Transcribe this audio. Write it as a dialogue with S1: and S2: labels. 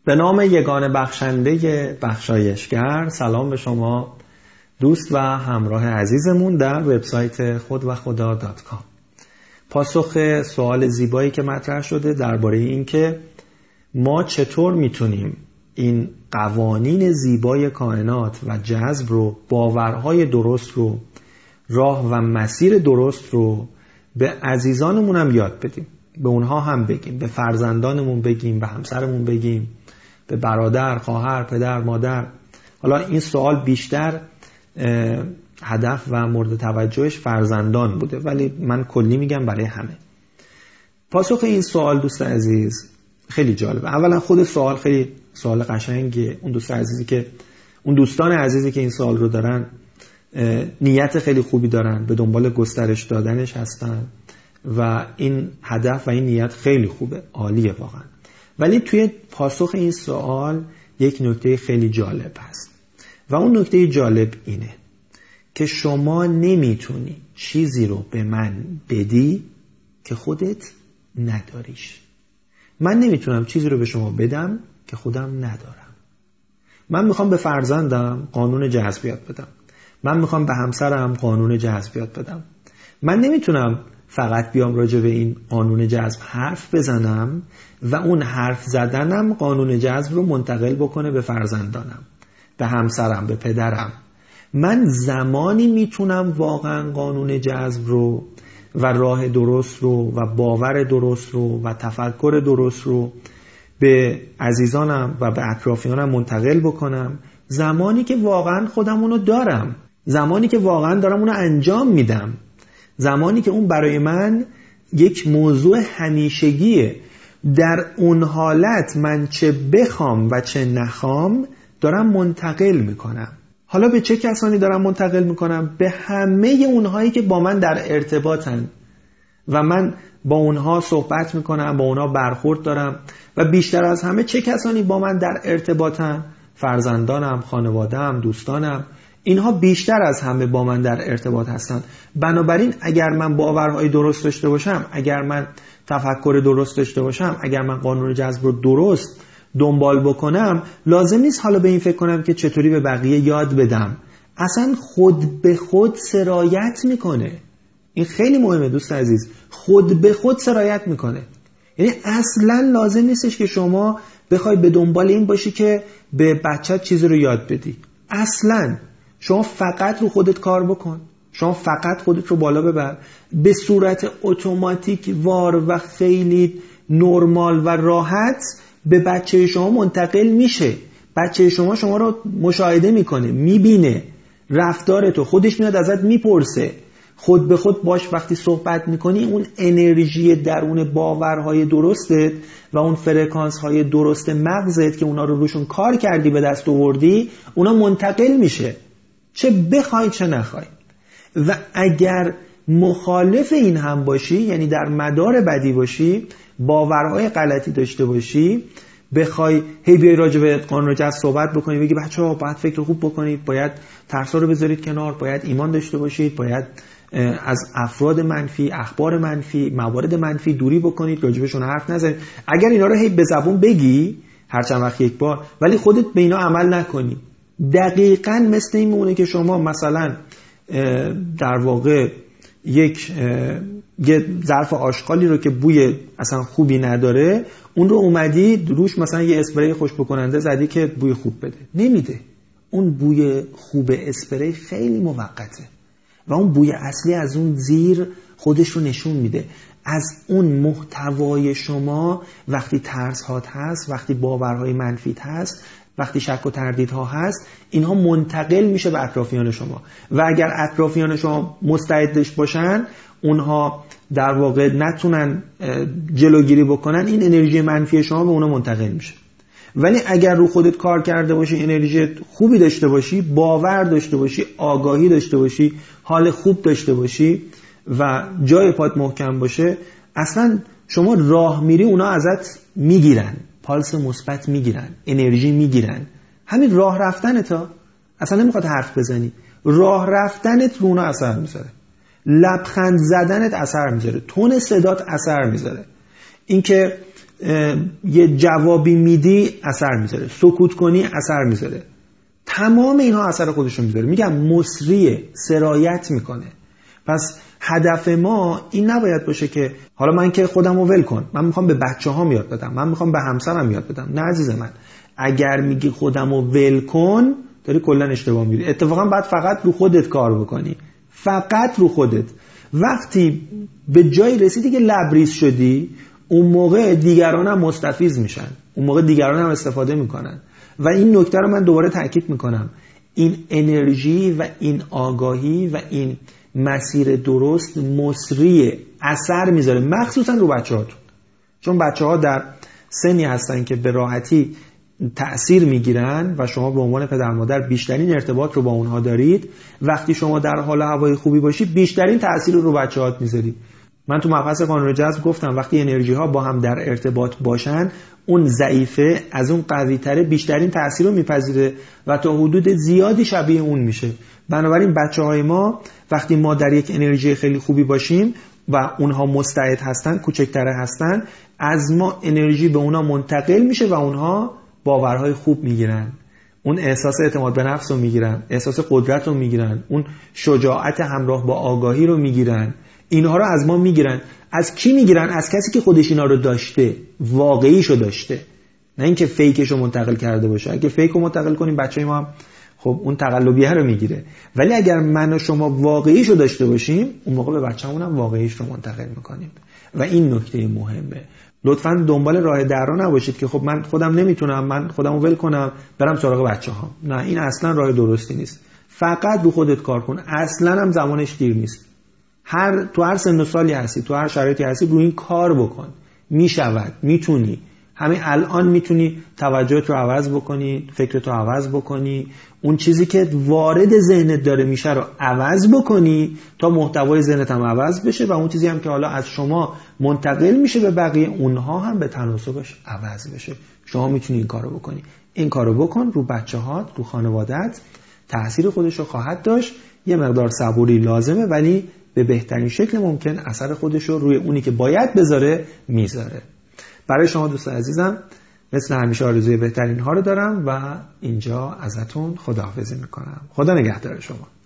S1: به نام یگانه بخشنده بخشایشگر، سلام به شما دوست و همراه عزیزمون در وبسایت خودوخدا.com. پاسخ سوال زیبایی که مطرح شده درباره این که ما چطور میتونیم این قوانین زیبای کائنات و جذب رو، باورهای درست رو، راه و مسیر درست رو به عزیزانمون هم یاد بدیم، به اونها هم بگیم، به فرزندانمون بگیم، به همسرمون بگیم، به برادر، خواهر، پدر، مادر. حالا این سوال بیشتر هدف و مورد توجهش فرزندان بوده، ولی من کلی میگم برای همه. پاسخ این سوال دوست عزیز خیلی جالبه. اولا خود سوال خیلی سوال قشنگیه. اون دوستان عزیزی که این سوال رو دارن نیت خیلی خوبی دارن، به دنبال گسترش دادنش هستن و این هدف و این نیت خیلی خوبه، عالیه واقعا. ولی توی پاسخ این سوال یک نکته خیلی جالب هست و اون نکته جالب اینه که شما نمیتونی چیزی رو به من بدی که خودت نداریش. من نمیتونم چیزی رو به شما بدم که خودم ندارم. من میخوام به فرزندم قانون جذبیت بدم، من میخوام به همسرم قانون جذبیت بدم. من نمیتونم فقط بیام راجع به این قانون جذب حرف بزنم و اون حرف زدنم قانون جذب رو منتقل بکنه به فرزندانم، به همسرم، به پدرم. من زمانی میتونم واقعا قانون جذب رو و راه درست رو و باور درست رو و تفکر درست رو به عزیزانم و به اطرافیانم منتقل بکنم زمانی که واقعا خودم اونو دارم، زمانی که واقعا دارم اونو انجام میدم، زمانی که اون برای من یک موضوع همیشگیه. در اون حالت من چه بخوام و چه نخوام دارم منتقل میکنم. حالا به چه کسانی دارم منتقل میکنم؟ به همه اونهایی که با من در ارتباطن و من با اونها صحبت میکنم، با اونها برخورد دارم. و بیشتر از همه چه کسانی با من در ارتباطن؟ فرزندانم، خانواده‌ام، دوستانم. اینها بیشتر از همه با من در ارتباط هستن. بنابراین اگر من باورهای درست داشته باشم، اگر من تفکر درست داشته باشم، اگر من قانون جذب رو درست دنبال بکنم، لازم نیست حالا به این فکر کنم که چطوری به بقیه یاد بدم. اصلا خود به خود سرایت میکنه. این خیلی مهمه دوست عزیز، خود به خود سرایت میکنه. یعنی اصلا لازم نیستش که شما بخوای به دنبال این باشی که به بچت چیزی رو یاد بدی. اصلا شما فقط رو خودت کار بکن، شما فقط خودت رو بالا ببر. به صورت اتوماتیک وار و خیلی نرمال و راحت به بچه شما منتقل میشه. بچه شما رو مشاهده میکنه، میبینه رفتارتو، خودش میاد ازت میپرسه. خود به خود باش وقتی صحبت میکنی اون انرژی درون باورهای درستت و اون فرکانس های درست مغزت که اونا رو روشون کار کردی به دست آوردی، اونا منتقل میشه، چه بخوای چه نخوای. و اگر مخالف این هم باشی، یعنی در مدار بدی باشی، باورهای غلطی داشته باشی، بخوای هی بیای راجع به قانون جذب صحبت بکنی، بگی بچه‌ها باید فکر خوب بکنید، باید ترسا رو بذارید کنار، باید ایمان داشته باشید، باید از افراد منفی، اخبار منفی، موارد منفی دوری بکنید، راجبشون حرف نزنید. اگر اینا رو هی به زبون بگی هر چند وقت یک بار، ولی خودت به اینا عمل نکنی، دقیقاً مثل این میمونه که شما مثلا در واقع یه ظرف آشغالی رو که بوی اصلا خوبی نداره، اون رو اومدی روش مثلا یه اسپری خوش بکننده زدی که بوی خوب بده. نمیده. اون بوی خوب اسپری خیلی موقته و اون بوی اصلی از اون زیر خودش رو نشون میده. از اون محتوای شما وقتی ترس هات هست، وقتی باورهای منفیت هست، وقتی شک و تردیدها هست، اینها منتقل میشه به اطرافیان شما. و اگر اطرافیان شما مستعدش باشن، اونها در واقع نتونن جلوگیری بکنن، این انرژی منفی شما به اونا منتقل میشه. ولی اگر رو خودت کار کرده باشی، انرژی خوبی داشته باشی، باور داشته باشی، آگاهی داشته باشی، حال خوب داشته باشی و جای پات محکم باشه، اصلا شما راه میری اونا ازت میگیرن، پالس مثبت میگیرن، انرژی میگیرن. همین راه رفتنت ها، اصلا نمیخواد حرف بزنی، راه رفتنت رو اونا اثر میذاره، لبخند زدنت اثر میذاره، تون صدات اثر میذاره. اینکه یه جوابی میدی اثر میذاره، سکوت کنی اثر میذاره، تمام اینها اثر خودشو میذاره. میگم مصریه، سرایت میکنه. پس هدف ما این نباید باشه که حالا من که خودم رو ول کن، من میخوام به بچه‌هام یاد بدم، من میخوام به همسرم یاد بدم. نه عزیز من، اگر میگی خودم رو ول کن داری کلا اشتباه میری. اتفاقا باید فقط رو خودت کار بکنی، فقط رو خودت. وقتی به جایی رسیدی که لبریز شدی، اون موقع دیگران هم مستفیض میشن، اون موقع دیگران هم استفاده میکنن. و این نکته رو من دوباره تاکید میکنم، این انرژی و این آگاهی و این مسیر درست مصریه، اثر میذاره، مخصوصا رو بچه‌هاتون. چون بچه‌ها در سنی هستن که به راحتی تأثیر میگیرن و شما به عنوان پدر مادر بیشترین ارتباط رو با اونها دارید. وقتی شما در حال هوای خوبی باشی بیشترین تأثیر رو بچه‌هات میذاری. من تو مبحث قانون جذب گفتم وقتی انرژی ها با هم در ارتباط باشن، اون ضعیفه از اون قوی تره بیشترین تأثیر رو میپذیره و تا حدود زیادی شبیه اون میشه. بنابراین بچه‌های ما وقتی ما در یک انرژی خیلی خوبی باشیم و اونها مستعد هستن، کوچکتره هستن، از ما انرژی به اونها منتقل میشه و اونها باورهای خوب میگیرن، اون احساس اعتماد به نفس رو میگیرن، احساس قدرت رو میگیرن، اون شجاعت همراه با آگاهی رو میگیرن. اینها رو از ما میگیرن. از کی میگیرن؟ از کسی که خودش اینا رو داشته، واقعیشو داشته، نه اینکه فیکشو منتقل کرده باشه. اگه فیکو منتقل کنیم بچه‌ی ما هم خب اون تقلبیه رو میگیره. ولی اگر من و شما واقعیشو داشته باشیم، اون موقع به بچه‌مون هم واقعیش رو منتقل میکنیم. و این نکته مهمه. لطفاً دنبال راه درا نباشید که خب من خودم نمیتونم، من خودمو ول کنم برم سراغ بچه‌هام. نه، این اصلا راه درستی نیست. فقط رو خودت کار کن. اصلا هم زمانش دیر نیست. تو هر سن و سالی هستی، تو هر شرایطی هستی، روی این کار بکن. میشود، میتونی. همین الان میتونی توجهت رو عوض بکنی، فکرت رو عوض بکنی، اون چیزی که وارد ذهنت داره میشه رو عوض بکنی تا محتوای ذهنت هم عوض بشه و اون چیزی هم که حالا از شما منتقل میشه به بقیه، اونها هم به تناسبش عوض بشه. شما میتونی این کارو بکنی. این کارو بکن، رو بچه‌هات، رو خانواده‌ات تأثیر خودش رو خواهد داشت. یه مقدار صبوری لازمه، ولی به بهترین شکل ممکن اثر خودش رو روی اونی که باید بذاره میذاره. برای شما دوستان عزیزم مثل همیشه آرزوی بهترین ها رو دارم و اینجا ازتون خداحافظی میکنم. خدا نگهدار شما.